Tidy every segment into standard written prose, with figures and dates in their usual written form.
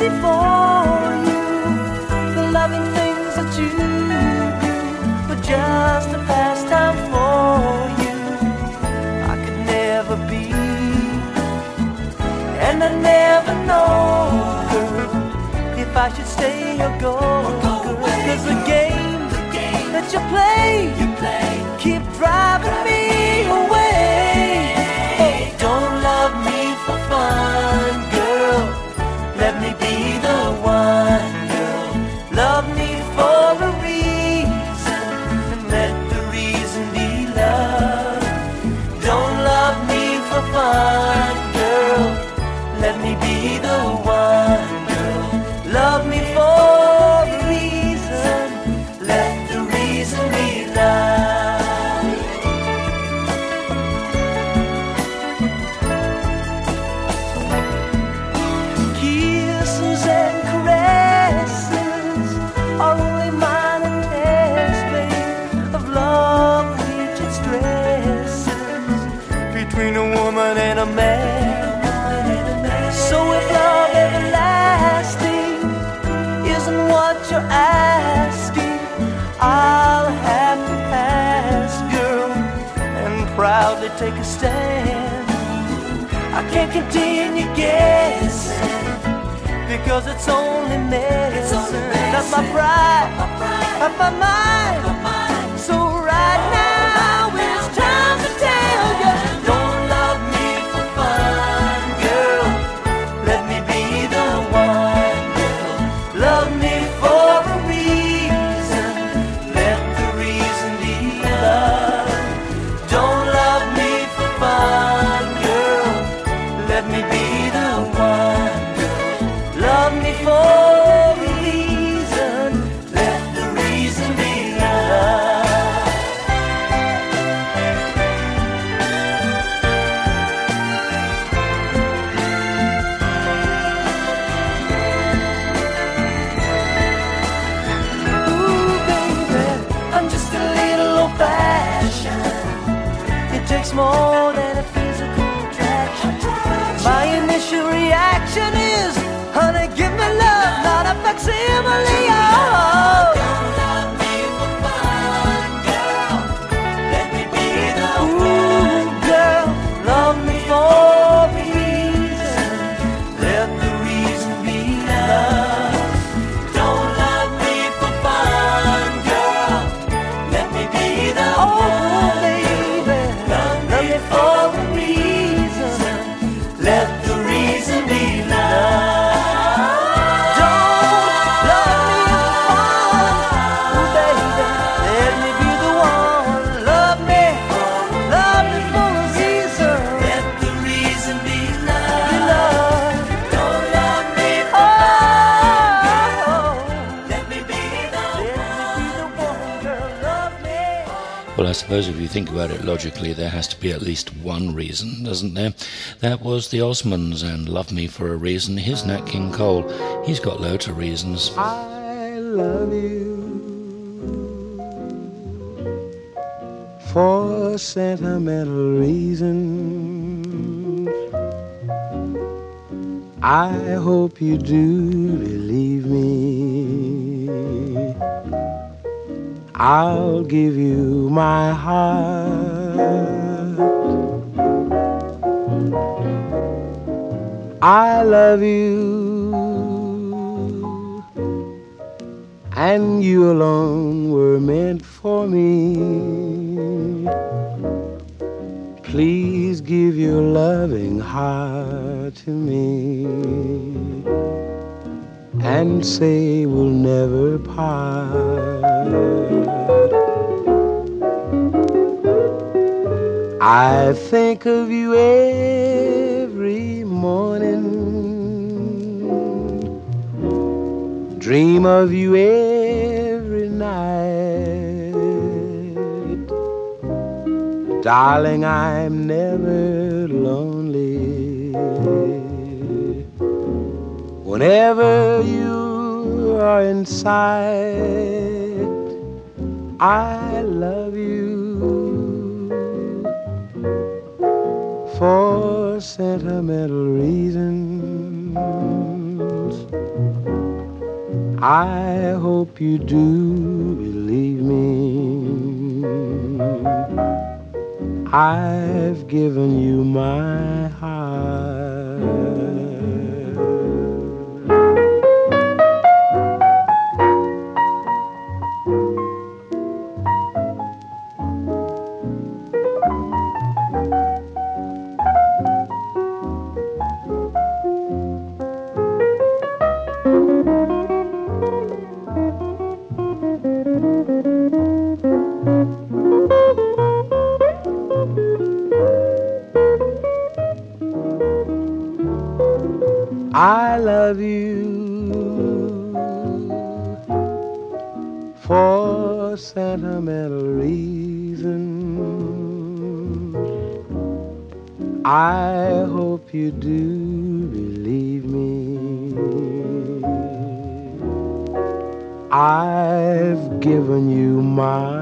easy for you, the loving things that you do, but just a pastime for you. I could never be, and I never know, girl, if I should stay or go, girl. 'Cause the game that you play keep driving me away. Oh, don't love me for fun, girl. Let me be the one, girl. Love me for a reason, and let the reason be love. Don't love me for fun, girl. Let me be the one, girl. Love me for a reason, let the reason be love. Kisses and caresses are only minor tests, babe, of love which it stresses between a woman and a man. So if love everlasting isn't what you're asking, I'll have to pass, girl, and proudly take a stand. I can't continue guessing, because it's only medicine. That's my pride, of my mind. So right now it's time to tell you, don't love me for fun, girl. Let me be the one, girl. Love me for a reason, let the reason be love. Don't love me for fun, girl. Let me be the one, girl. Love me for a reason, let the reason be love. Ooh, baby, I'm just a little old-fashioned. It takes more than a physical attraction. My initial reaction is, honey, give me love, not a facsimile. Oh, don't love me for fun, girl. Let me be the one, girl. Love me for a reason, let the reason be love. Don't love me for fun, girl. Let me be the one, baby. Love me for a reason, let the reason be love. Well, I suppose if you think about it logically, there has to be at least one reason, doesn't there? That was the Osmonds and Love Me for a Reason. Here's Nat King Cole. He's got loads of reasons. I love you for sentimental reasons. I hope you do believe me. I'll give you my heart. I love you, and you alone were meant for me. Please give your loving heart to me, and say we'll never part. I think of you every morning, dream of you every night. Darling, I'm never lonely whenever you are in sight. I love you for sentimental reasons. I hope you do believe me. I've given you my heart. I love you for sentimental reasons. I hope you do believe me. I've given you my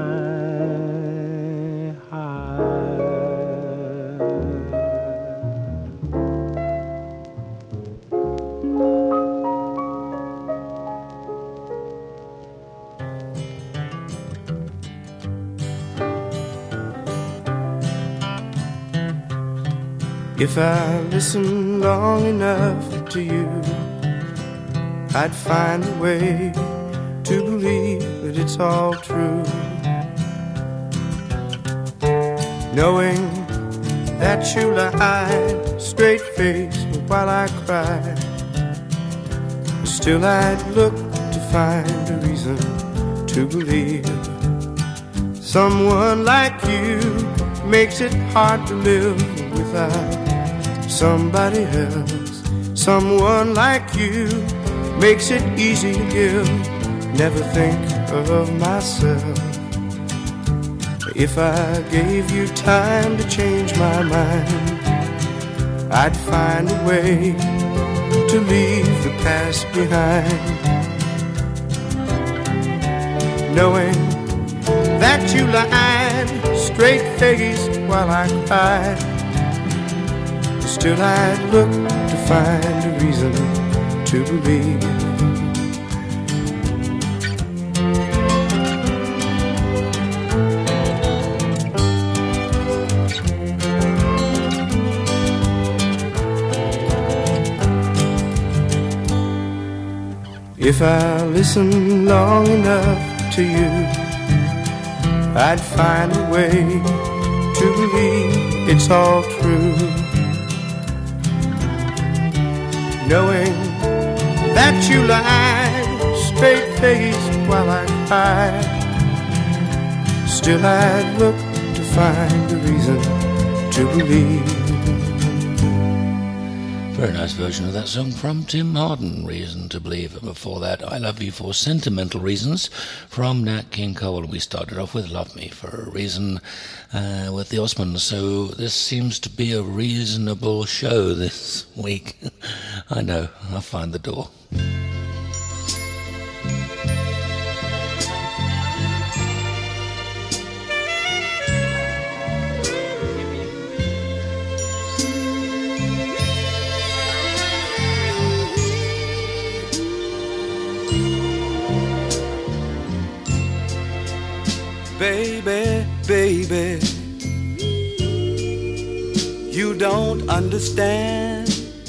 If I listened long enough to you, I'd find a way to believe that it's all true. Knowing that you lied straight-faced while I cried, still I'd look to find a reason to believe. Someone like you makes it hard to live without somebody else. Someone like you makes it easy to give. Never think of myself. If I gave you time to change my mind, I'd find a way to leave the past behind. Knowing that you lied straight-faced while I cried, still I'd look to find a reason to believe. If I listened long enough to you, I'd find a way to believe it's all true. Knowing that you lied straight-faced while I cried, still I'd look to find a reason to believe. Very nice version of that song from Tim Hardin, Reason to Believe. And before that, I Love You for Sentimental Reasons from Nat King Cole. We started off with Love Me for a Reason with the Osmonds. So this seems to be a reasonable show this week. I know, I'll find the door. Baby, baby, you don't understand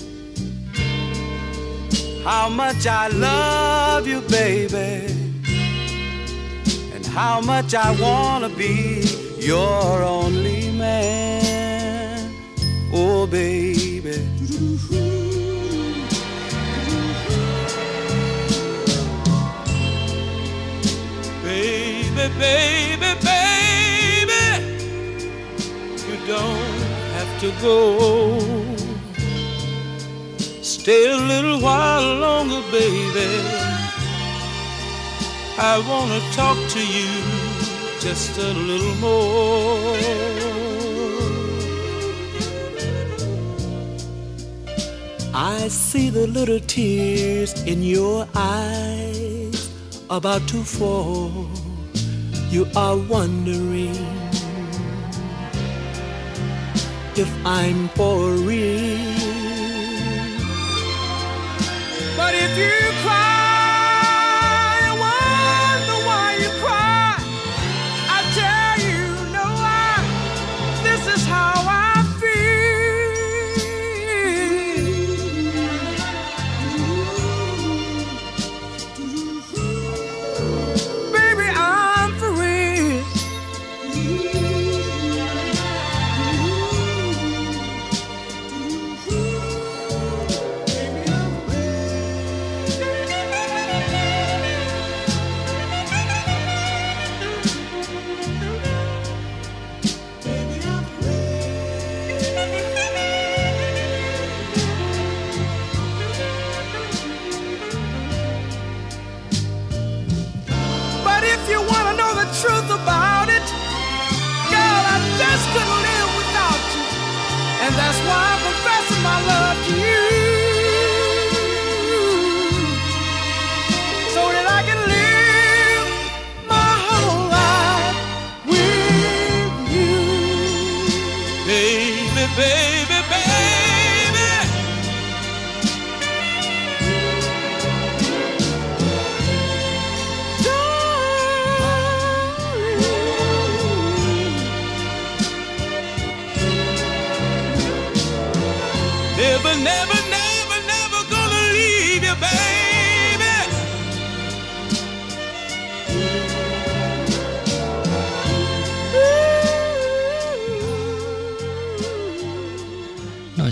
how much I love you, baby, and how much I wanna be your only man. Oh, baby. Baby, baby, baby, you don't have to go. Stay a little while longer, baby. I wanna talk to you just a little more. I see the little tears in your eyes about to fall. You are wondering if I'm for real. But if you cry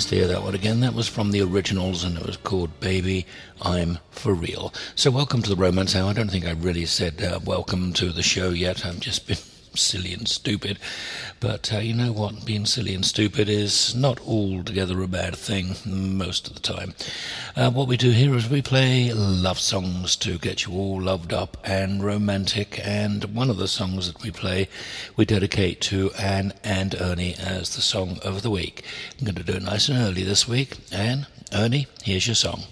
Nice to hear that one again. That was from the originals and it was called Baby, I'm For Real. So welcome to the Romance Hour. I don't think I really said welcome to the show yet. I've just been silly and stupid. But you know what? Being silly and stupid is not altogether a bad thing most of the time. What we do here is we play love songs to get you all loved up and romantic. And one of the songs that we play, we dedicate to Anne and Ernie as the song of the week. I'm going to do it nice and early this week. Anne, Ernie, here's your song.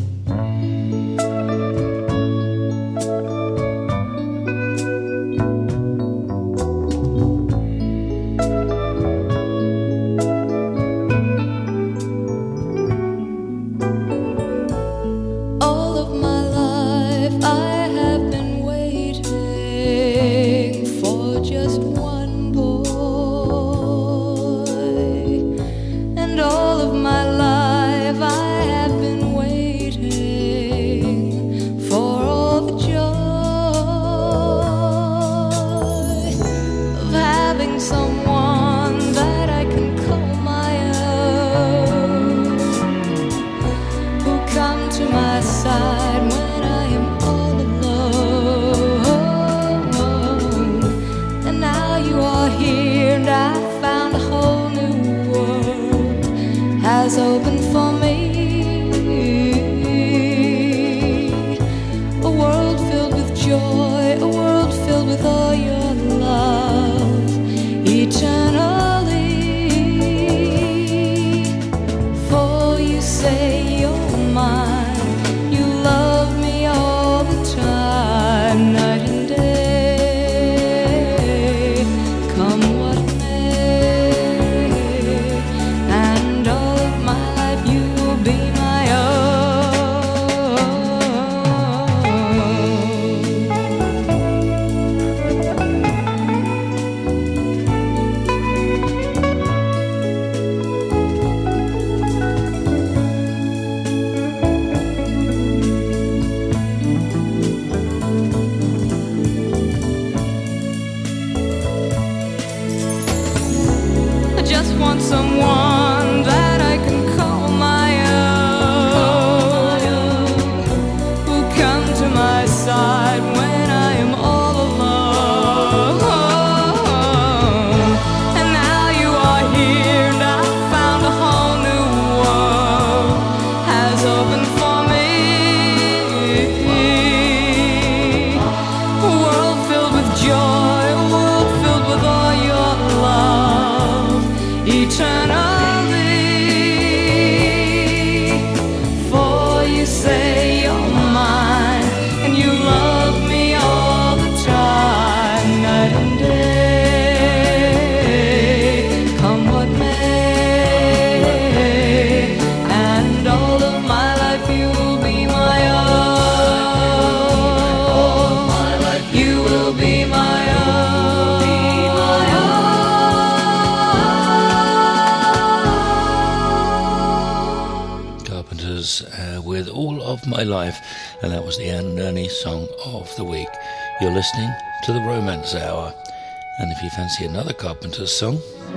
With All of My Life, and that was the Anne and Ernie song of the week. You're listening to the Romance Hour, and if you fancy another Carpenters song,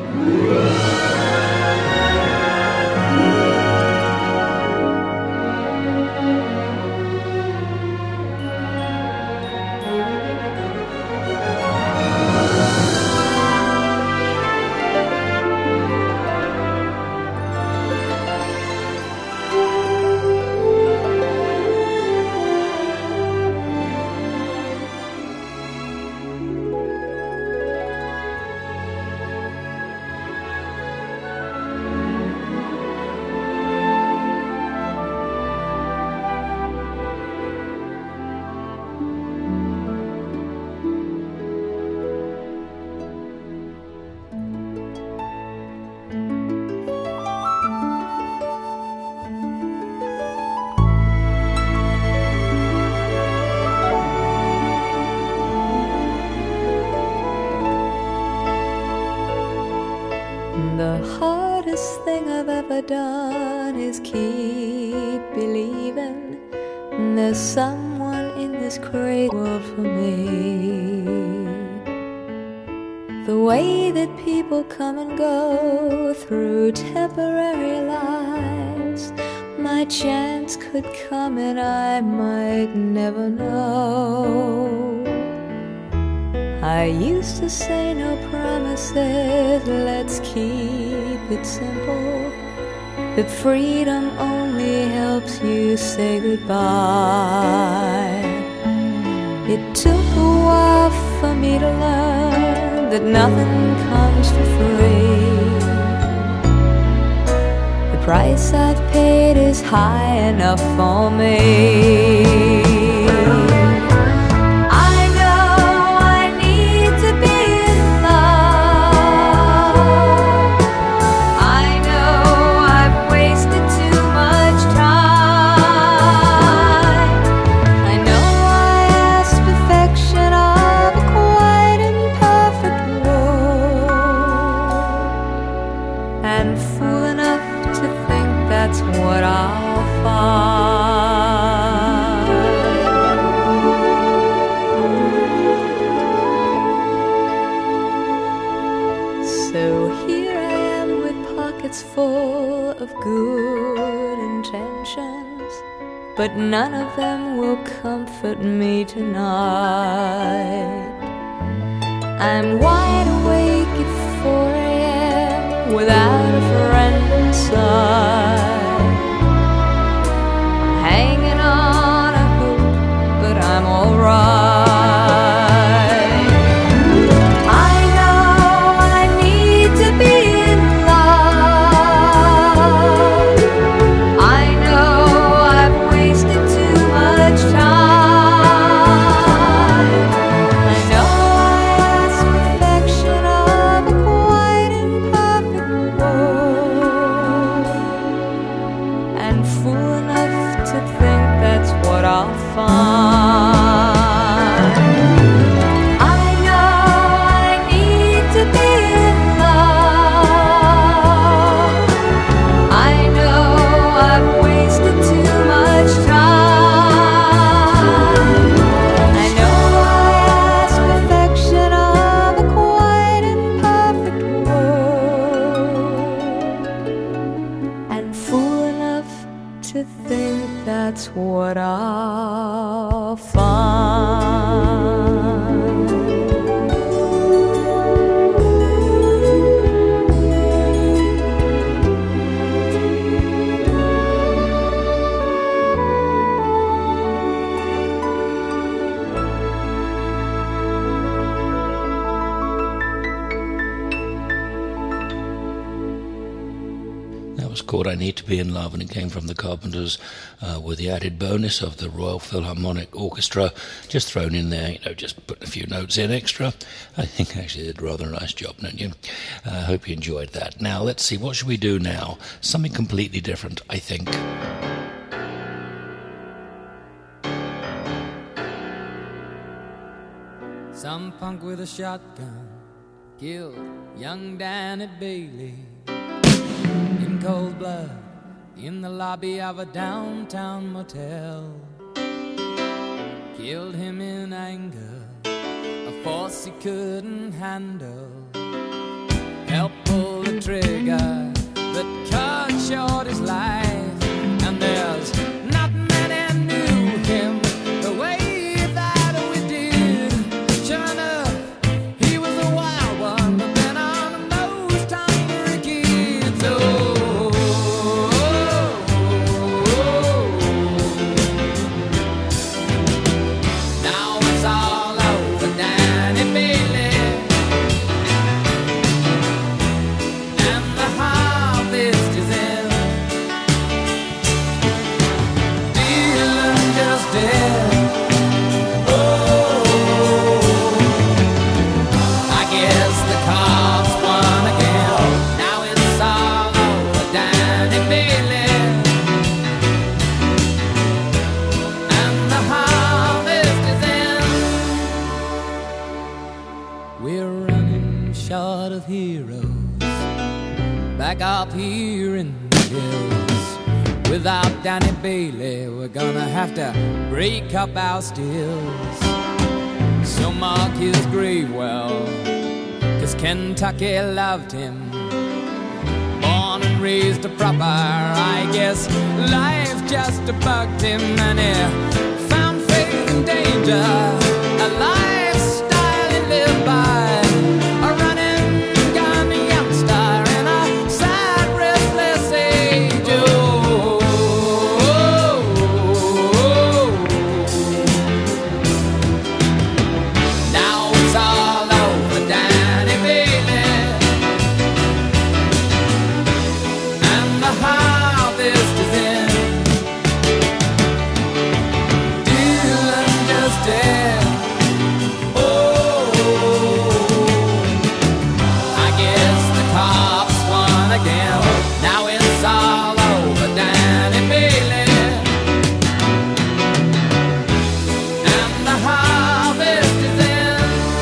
The hardest thing I've ever done is keep believing there's someone in this crazy world for me. the way that people come and go through temporary lives. My chance could come and I might never know. I used to say no promises, let's keep it simple. That freedom only helps you say goodbye. It took a while for me to learn that nothing comes for free. The price I've paid is high enough for me. But none of them will comfort me tonight. I'm wide awake at 4 a.m. without a friend inside. I'm hanging on a hoop, but I'm alright. What I'll find. Called I Need to Be in Love, and it came from the Carpenters with the added bonus of the Royal Philharmonic Orchestra just thrown in there, just putting a few notes in extra. I think actually they did a rather nice job, don't you? I hope you enjoyed that. Now let's see, what should we do now? Something completely different, I think. Some punk with a shotgun killed young Danny Bailey in cold blood in the lobby of a downtown motel. Killed him in anger, a force he couldn't handle. Helped pull the trigger that cut short his life. And there's not many knew him the way that we did. Sure enough, he was a wild one, but then on those hungry kids. Now it's all over Danny Bailey, and the harvest is in. Dylan just dead. I guess the cops won again. Now it's all over Danny Bailey, and the harvest is in. We're running short of heroes back up here in the hills. Without Danny Bailey, we're gonna have to break up our stills. So mark his grave well, 'cause Kentucky loved him. Born and raised a proper, I guess life just bugged him, and he found faith in danger, a lifestyle he lived by. A running gun youngster in a sad, restless age. Now it's all over Danny Bailey, and the harvest is in. Dylan just dead. I guess the cops won again. Now it's all over Danny Bailey, and the harvest is in.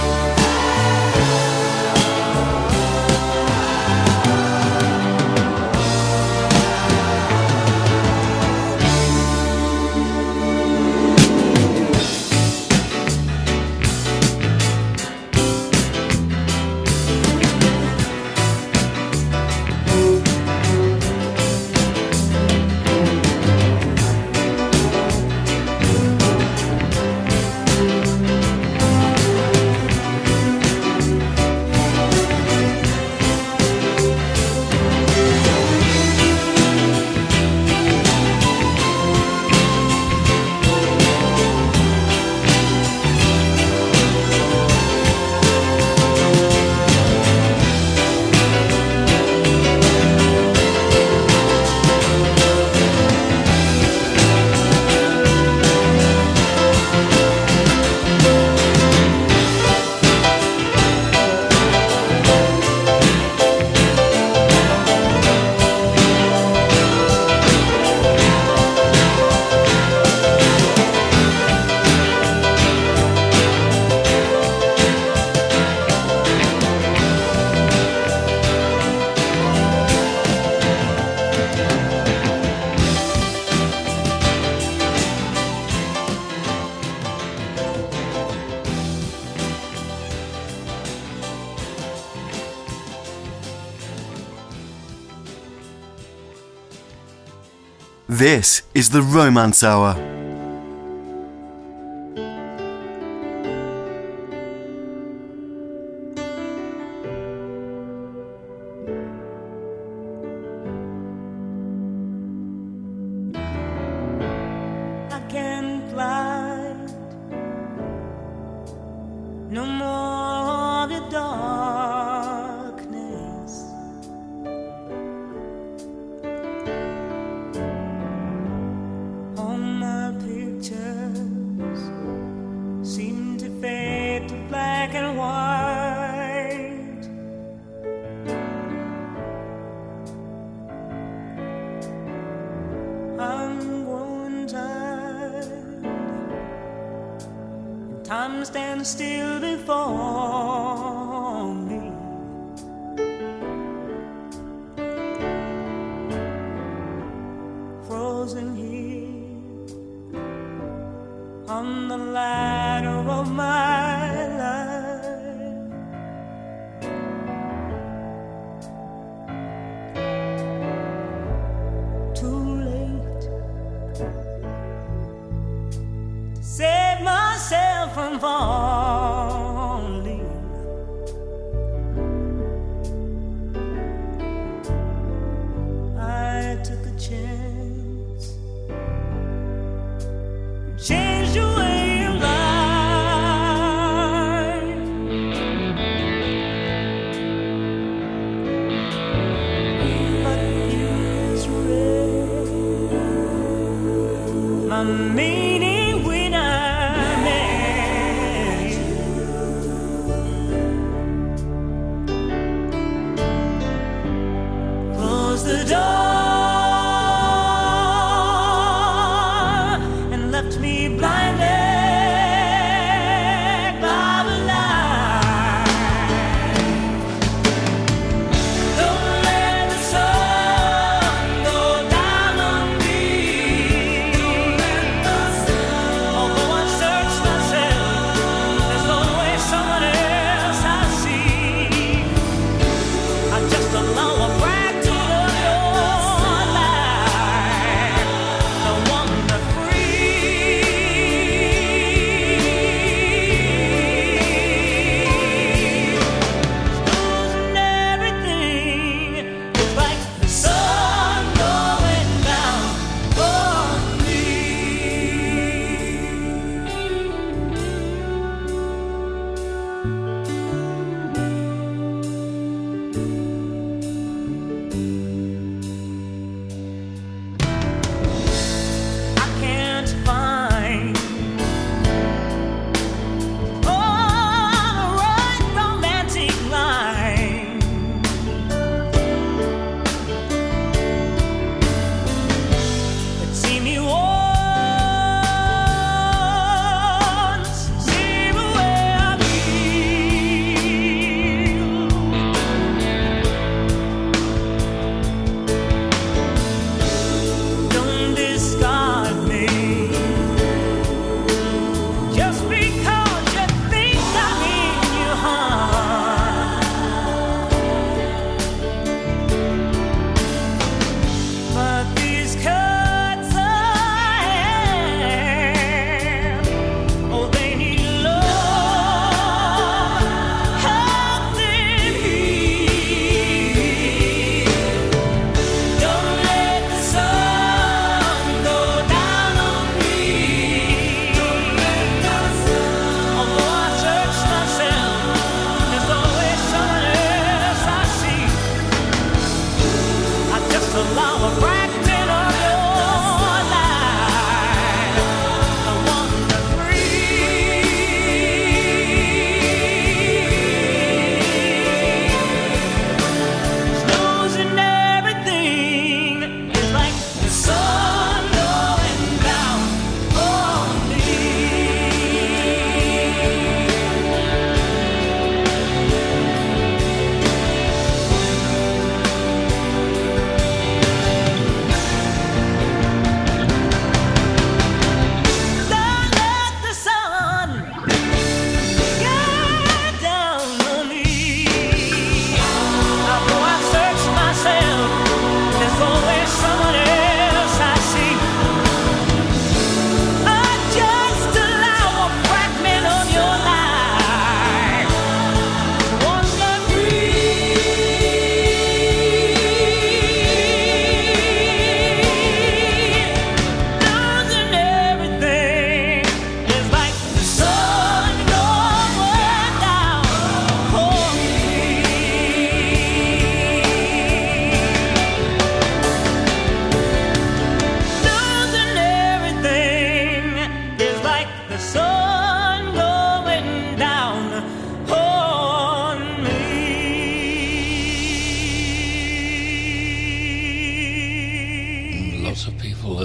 This is the Romance Hour. I can't fly no more the darkness. All my pictures seem to fade to black and white. I'm growing tired, and time stands still before me. Frozen here on the ladder of my life. Too late to save myself from falling. I took a chance, changed the way of life. But years read my meaning when I met you. Close the door and left me blinded by the light. Don't let the sun go down on me. Don't let the sun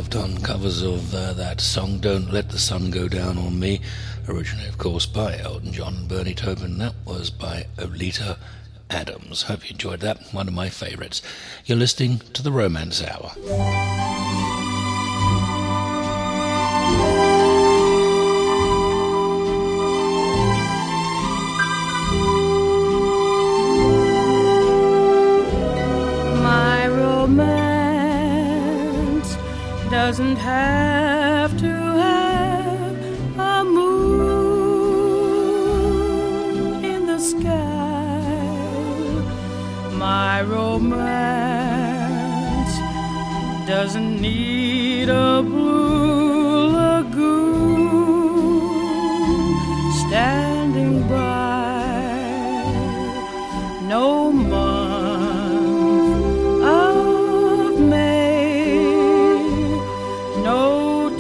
on covers of that song, Don't Let the Sun Go Down on Me, originally, of course, by Elton John and Bernie Taupin. That was by Oleta Adams. Hope you enjoyed that. One of my favourites. You're listening to The Romance Hour. My romance doesn't have to have a moon in the sky. My romance doesn't need a blue lagoon standing by. No month of May, no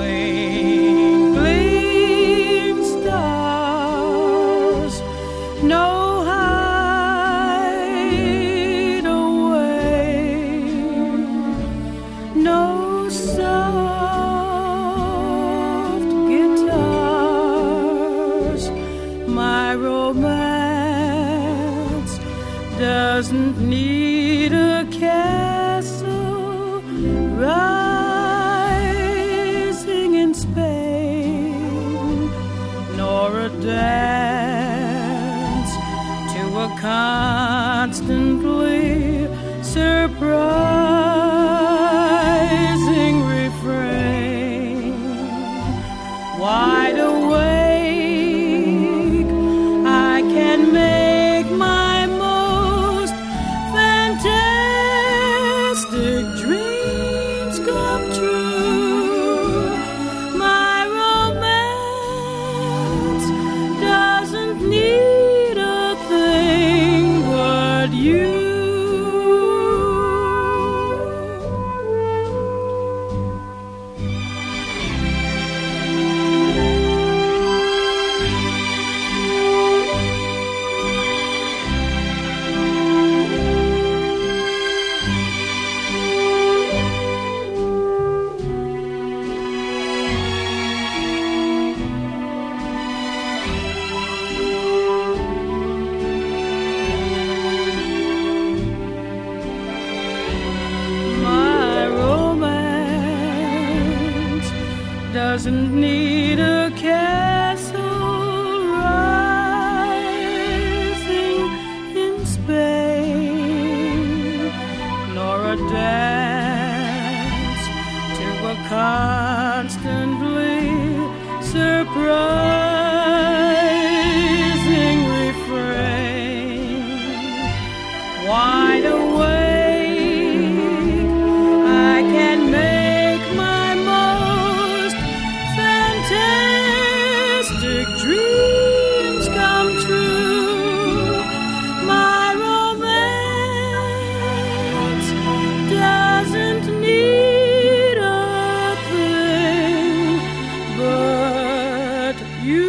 twinkling stars, no hideaway, no soft guitars. My romance doesn't need a castle rising in Spain, nor a dance to a constantly surprising refrain. Wide awake, I can make my most fantastic dreams come true. My romance doesn't need a thing but you. My romance doesn't need a castle rising in Spain, nor a dance to a constantly surprising refrain. Wide awake, I can make my most fantastic dreams come true. My romance doesn't need a thing but you.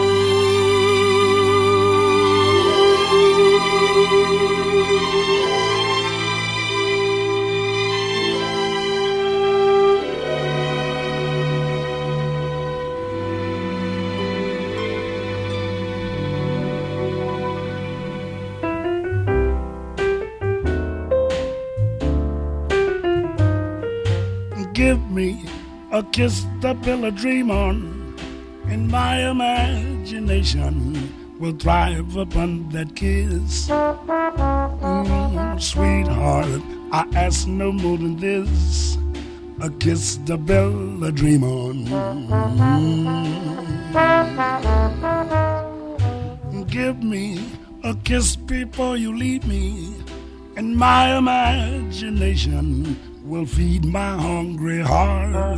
Give me a kiss to build a dream on, and my imagination will thrive upon that kiss. Sweetheart, I ask no more than this, a kiss to build a dream on. Give me a kiss before you leave me, and my imagination will feed my hungry heart.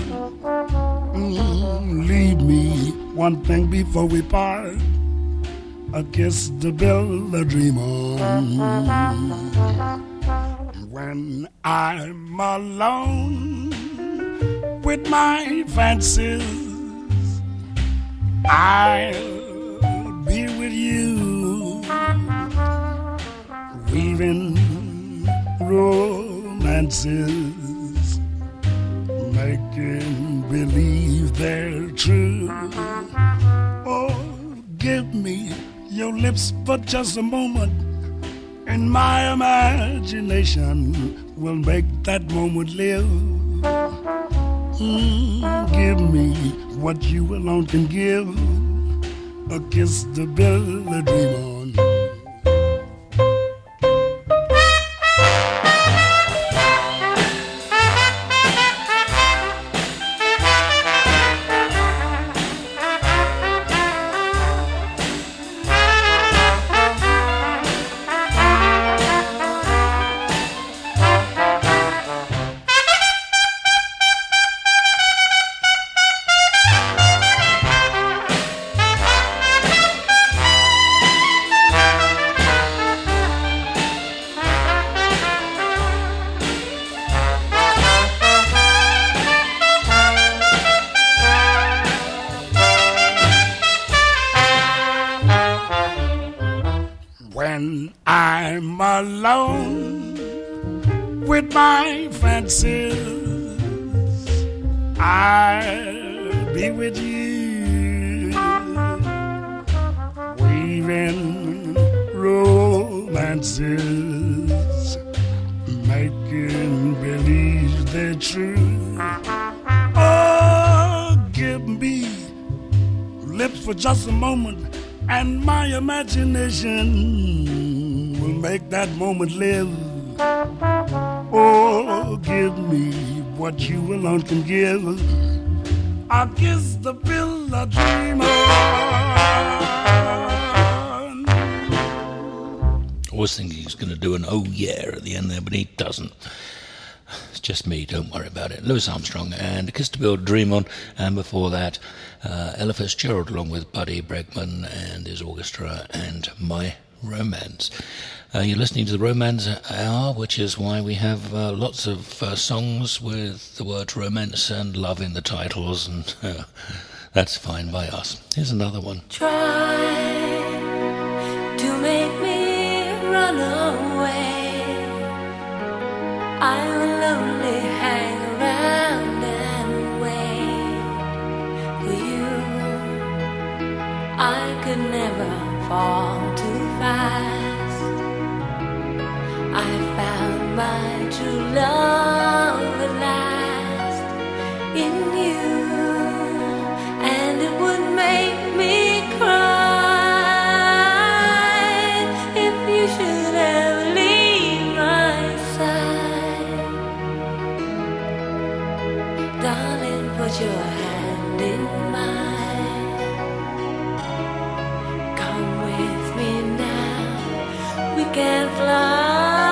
Leave me one thing before we part, a kiss to build a dream on. When I'm alone with my fancies, I'll be with you, weaving romances, make making believe they're true. Oh, give me your lips for just a moment, and my imagination will make that moment live. Give me what you alone can give, a kiss to build a dream on. When I'm alone with my fancies, I'll be with you, weaving romances, making believe they're true. Oh, give me lips for just a moment, and my imagination will make that moment live. Oh, give me what you alone can give, a kiss to build a dream on. I was thinking he was going to do an oh yeah at the end there, but he doesn't. It's just me, don't worry about it. Louis Armstrong and A Kiss to Build a Dream On, and before that Ella Fitzgerald along with Buddy Bregman and his orchestra and My Romance. You're listening to the Romance Hour, which is why we have lots of songs with the word romance and love in the titles, and that's fine by us. Here's another one. Try to make me run away, I will only hang around and wait for you. I could never fall too fast. I found my true love at last in you, and it would make me cry if you should ever leave my side. Darling, put your hand in mine. Come with me now, we can fly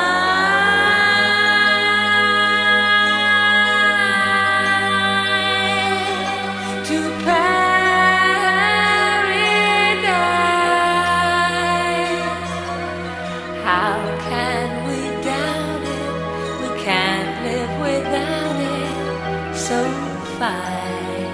to paradise. How can we doubt it? We can't live without it. So fine.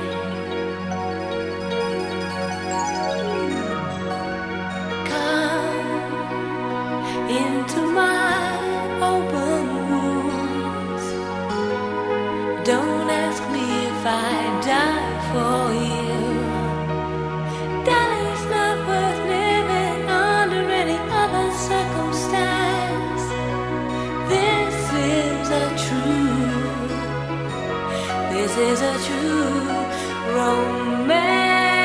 Come into my open wounds. Don't ask me if I die for you. Darling, it's not worth living under any other circumstance. This is a true romance.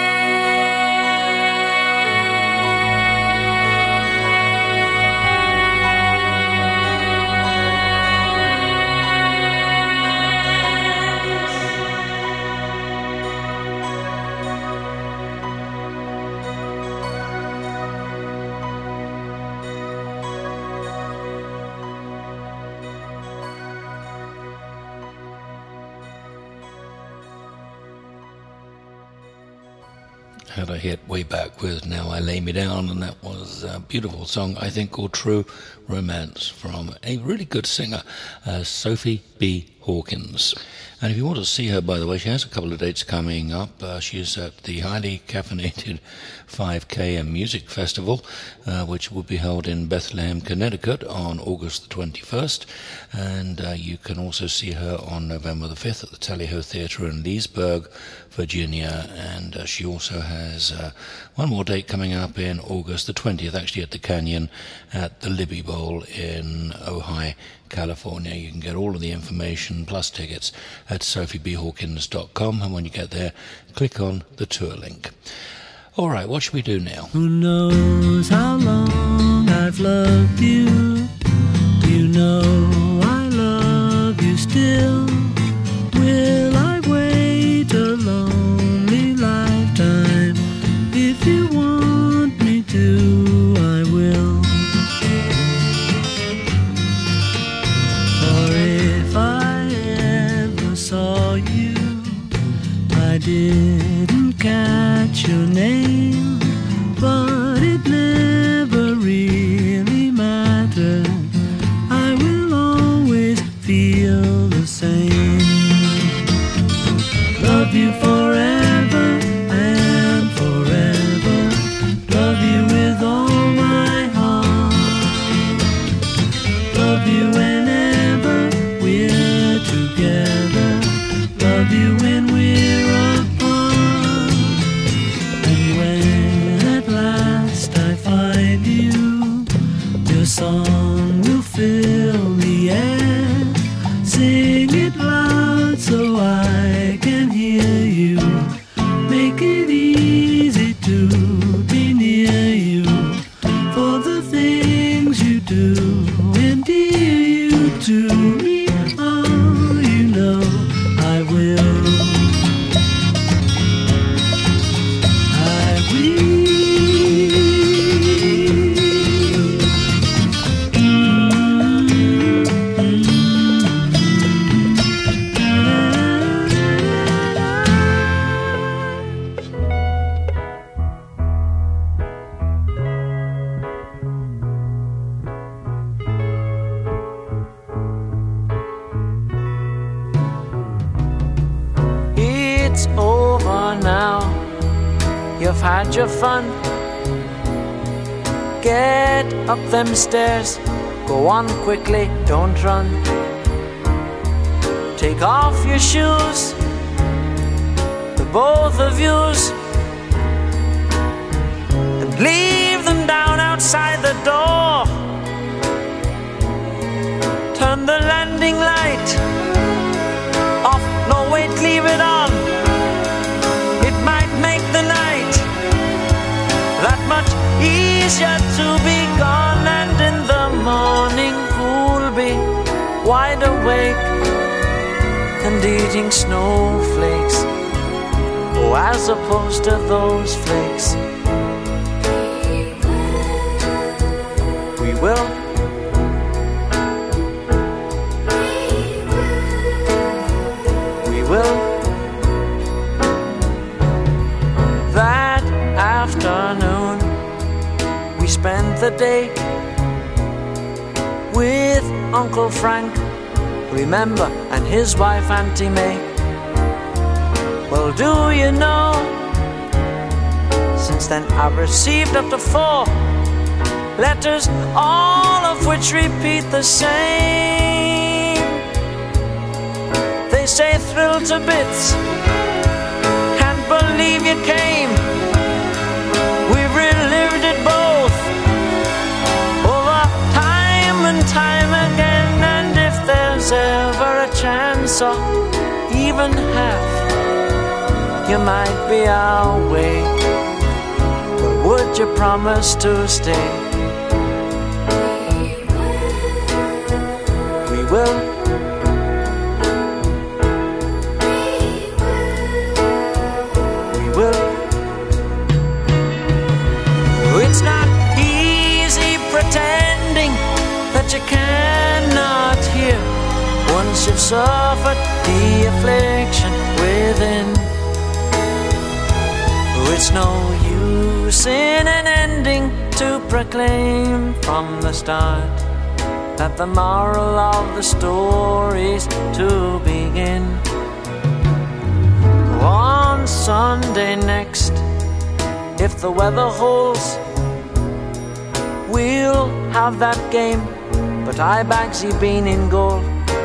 Had a hit way back with Now I Lay Me Down, and that was a beautiful song, I think, called True Romance, from a really good singer, Sophie B. Hawkins. And if you want to see her, by the way, she has a couple of dates coming up. She's at the highly caffeinated 5K Music Festival, which will be held in Bethlehem, Connecticut on August the 21st. And you can also see her on November the 5th at the Tally Ho Theatre in Leesburg, Virginia. And she also has one more date coming up in August the 20th, actually at the Canyon at the Libby Bowl in Ojai, California. You can get all of the information plus tickets at sophiebhawkins.com, and when you get there, click on the tour link. All right, what should we do now? Who knows how long I've loved you? You know I love you still. Will I wait a lonely lifetime? If you want me to, I will. For if I ever saw you, I didn't catch your name, but it never really mattered. I will always feel the same. Love you forever and forever. Love you with all my heart. Love you whenever we're together. Love you when we're apart. And when at last I find you, your song will fill the air. Sing it loud so I can hear you. Make it easy to be near you. For the things you do endear you to me. Oh, you know I will. I will. It's over now. You've had your fun. Get up them stairs. Go on quickly, don't run. Take off your shoes, the both of yous, and leave them down outside the door. Turn the landing light off. No, wait, leave it on. It might make the night that much easier to be gone. And in the morning we'll be wide awake and eating snowflakes, oh, as opposed to those flakes. We will. We will. That afternoon we spent the day with Uncle Frank, remember, and his wife Auntie May. Well, do you know, since then I've received up to 4 letters, all of which repeat the same. They say thrilled to bits, can't believe you came. We've relived it both over time and time again. And if there's ever a chance, or even half, you might be our way. But would you promise to stay? We will. We will. It's not easy pretending that you cannot hear once you've suffered the affliction within. It's no use in an ending to proclaim from the start that the moral of the story's to begin. On Sunday next, if the weather holds, we'll have that game, but I Bagsy Bean in goal.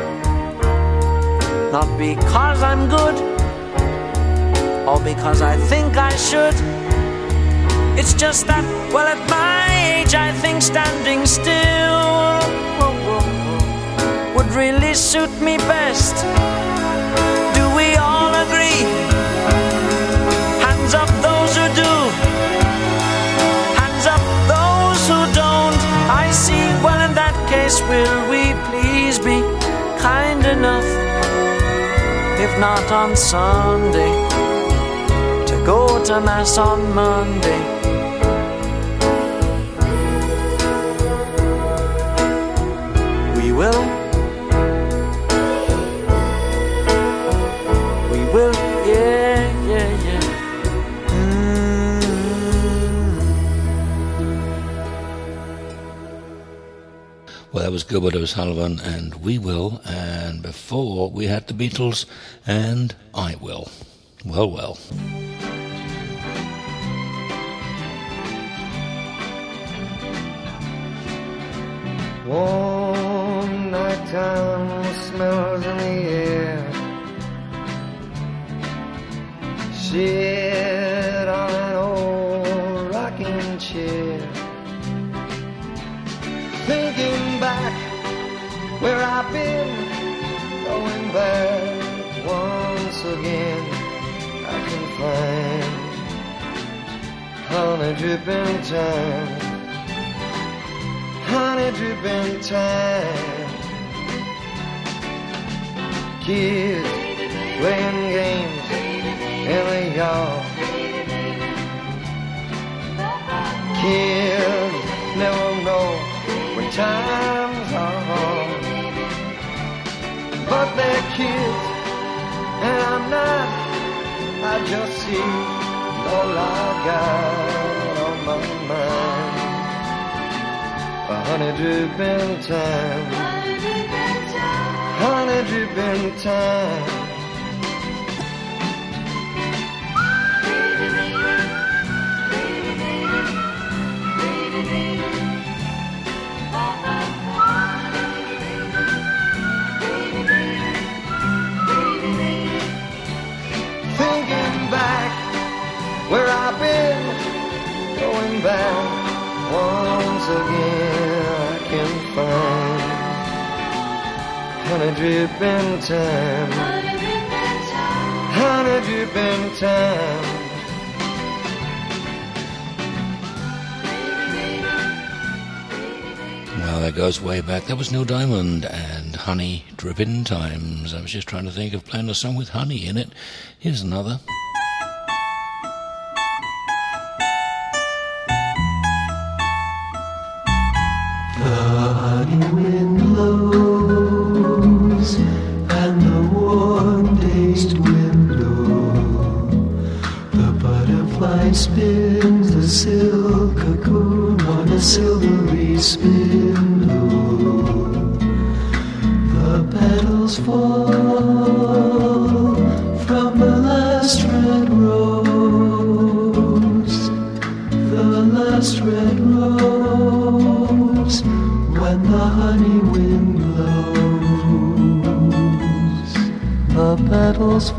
Not because I'm good, or because I think I should. It's just that, well, at my age I think standing still would really suit me best. Do we all agree? Hands up those who do, hands up those who don't. I see, well, in that case, will we please be kind enough, if not on Sunday, to go to Mass on Monday? We will, yeah, yeah, yeah. Well, that was Gilbert O'Sullivan and We Will, and before we had the Beatles and I Will. Well, well. Warm nighttime smells in the air. Sit on an old rocking chair, thinking back where I've been, going back once again. I can find honey dripping time, honey dripping time. Kids playing games in the yard. Kids never know when times are hard, but they're kids and I'm not. I just see all I got on my mind. A honey dripping time, honey dripping time. Where I've been, going back once again, I can find honey dripping time, honey dripping time. Well, that goes way back. That was Neil Diamond and Honey Drippin' Times. I was just trying to think of playing a song with honey in it. Here's another. The wind blows and the warm dazed window. The butterfly spins a silk cocoon on a silvery spindle. The petals fall from the last red rose. The last red rose, when the honey wind blows. The petals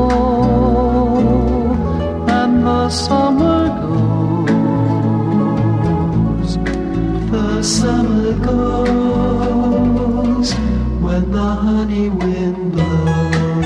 fall and the summer goes. The summer goes when the honey wind blows.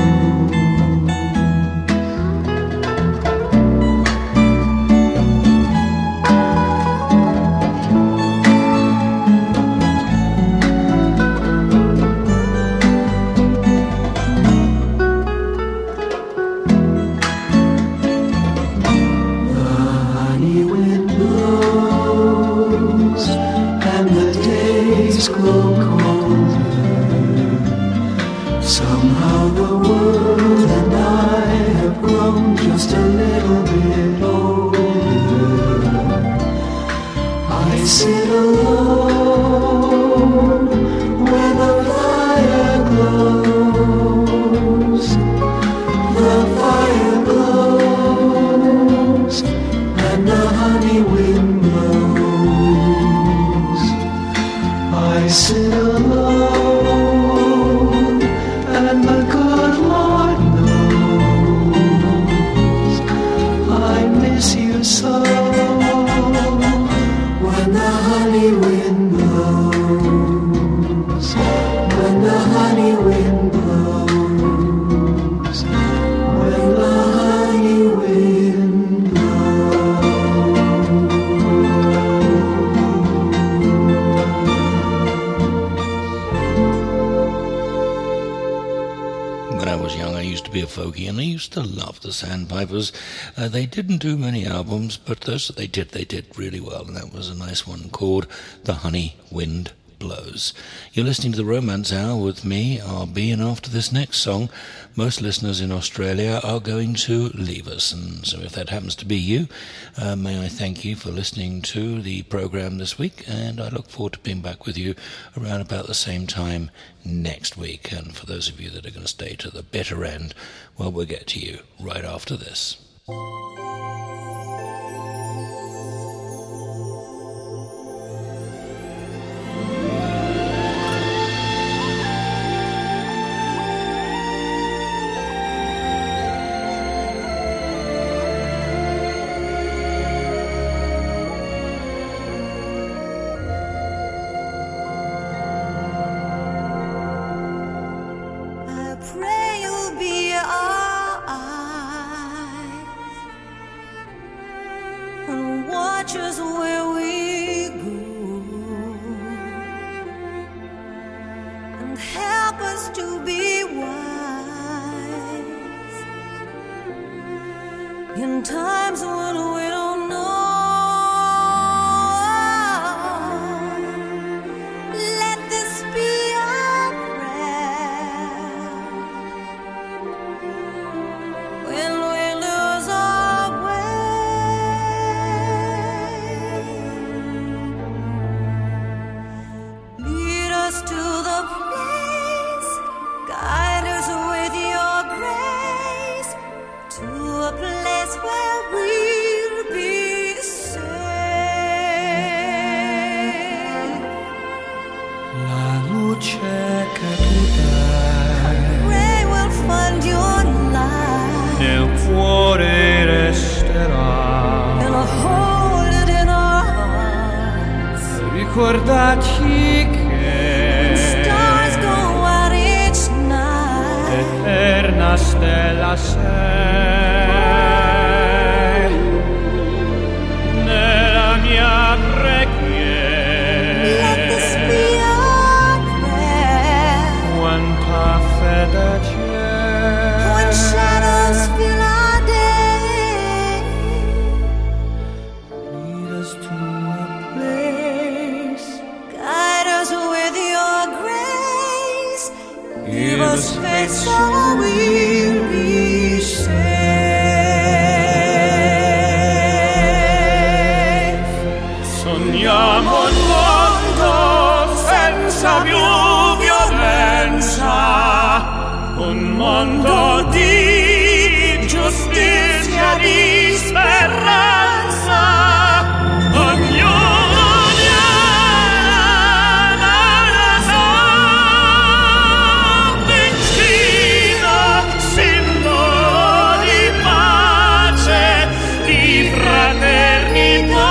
Grow colder. Somehow the world and I have grown just a little bit older. I sit alone Bogey, and I used to love the Sandpipers. They didn't do many albums, but those that they did really well, and that was a nice one called The Honey Wind Blows. You're listening to the Romance Hour with me, RB, and after this next song, most listeners in Australia are going to leave us, and so if that happens to be you, may I thank you for listening to the program this week, and I look forward to being back with you around about the same time next week. And for those of you that are going to stay to the bitter end, well, we'll get to you right after this. In times when we don't know, let this be our prayer. When we lose our way, lead us to the place, guide us with your grace to a place where we'll be safe. La luce che tu dai, Pray we'll find your light nel cuore resterà. and I'll hold it in our hearts. Ricordati When che stars go out each night, eterna stella sei nella mia preghiera. let this be our prayer. Quanta fede c'è When shadows fill our day, lead us to a place, guide us with your grace. Give us faith so we'll be safe. sogniamo un mondo senza più violenza, un mondo di giustizia, di speranza. Ognuno diana la sua vicina, simbolo di pace, di fraternità.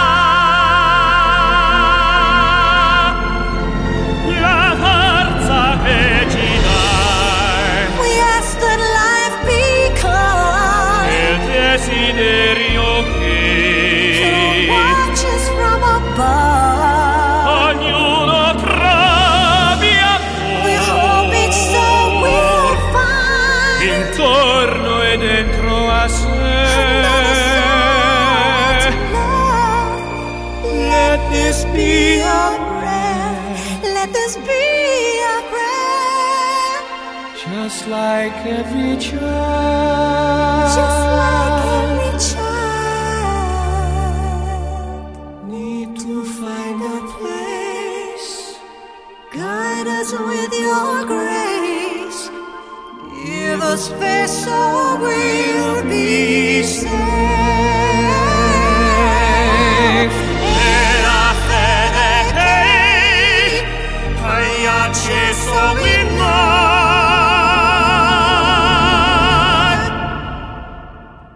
La forza che ci dai, We ask that life be kind, il desiderio che watches from above. ognuno trovi We hope it's so we'll find intorno e dentro a another sé. soul to love. Let this be Our prayer, let this be our prayer. just like every child. Just like every child, Need to find a place, guide us with your grace. Give us faith so we'll be safe. nella fede che hai acceso in noi.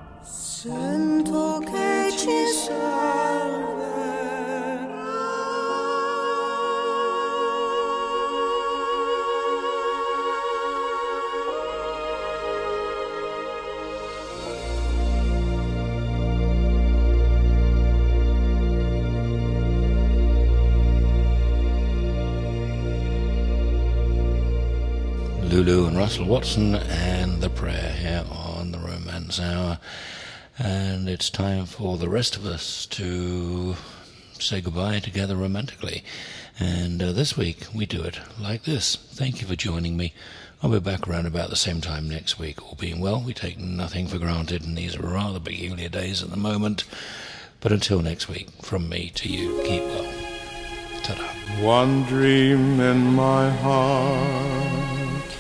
Russell Watson and The Prayer here on the Romance Hour. And it's time for the rest of us to say goodbye together romantically. And this week we do it like this. Thank you for joining me. I'll be back around about the same time next week. All being well, we take nothing for granted, and these are rather peculiar days at the moment. But until next week, from me to you, keep well. Ta-da. One dream in my heart,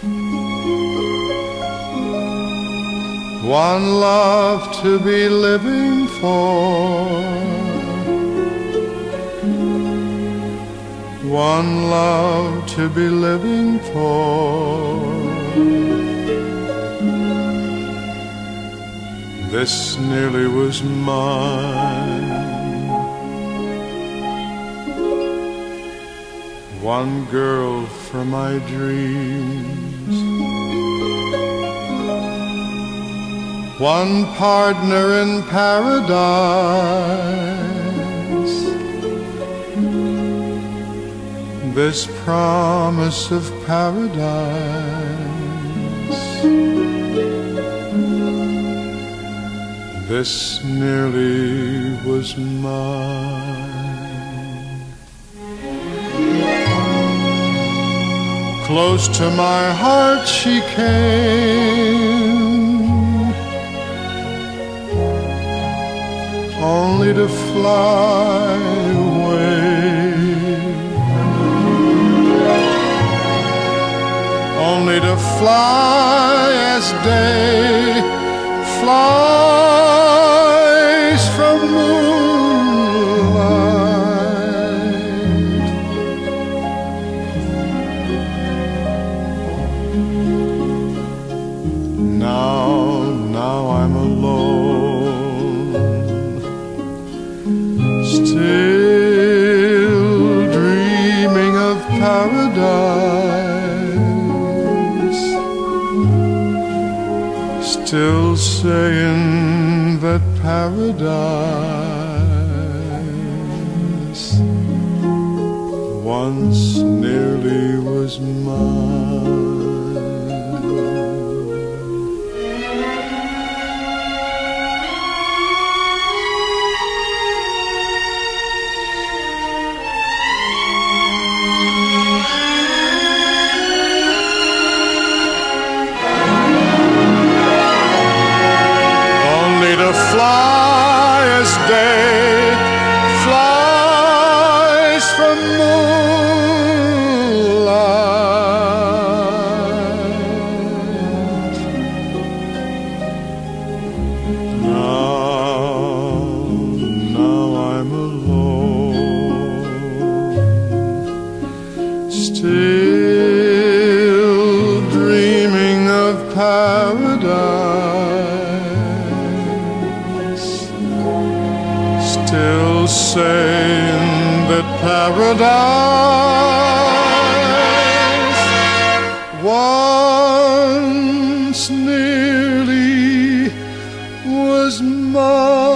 one love to be living for, one love to be living for. This nearly was mine. One girl for my dreams, one partner in paradise. This promise of paradise, this nearly was mine. Close to my heart she came, only to fly away, only to fly as day flies from moonlight. Now I'm alone, still dreaming of paradise, still saying that paradise once nearly was mine. Fly as day flies from moonlight. Now I'm alone, still dreaming of paradise, still saying that paradise once nearly was mine.